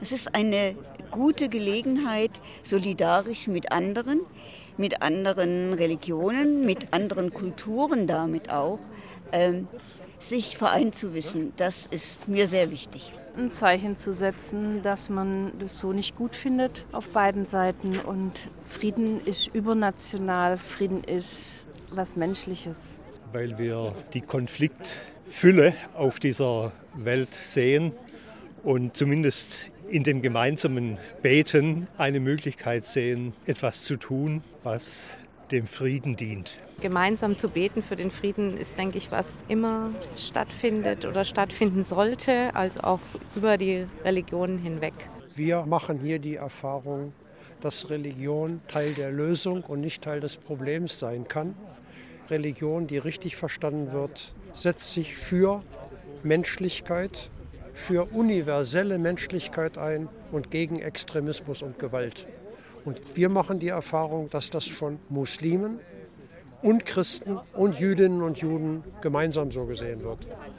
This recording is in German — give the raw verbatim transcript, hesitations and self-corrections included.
Es ist eine gute Gelegenheit, solidarisch mit anderen, mit anderen Religionen, mit anderen Kulturen damit auch, ähm, sich vereint zu wissen. Das ist mir sehr wichtig. Ein Zeichen zu setzen, dass man das so nicht gut findet auf beiden Seiten. Und Frieden ist übernational, Frieden ist was Menschliches. Weil wir die Konfliktfülle auf dieser Welt sehen und zumindest in dem gemeinsamen Beten eine Möglichkeit sehen, etwas zu tun, was dem Frieden dient. Gemeinsam zu beten für den Frieden ist, denke ich, was immer stattfindet oder stattfinden sollte, also auch über die Religionen hinweg. Wir machen hier die Erfahrung, dass Religion Teil der Lösung und nicht Teil des Problems sein kann. Religion, die richtig verstanden wird, setzt sich für Menschlichkeit, für universelle Menschlichkeit ein und gegen Extremismus und Gewalt. Und wir machen die Erfahrung, dass das von Muslimen und Christen und Jüdinnen und Juden gemeinsam so gesehen wird.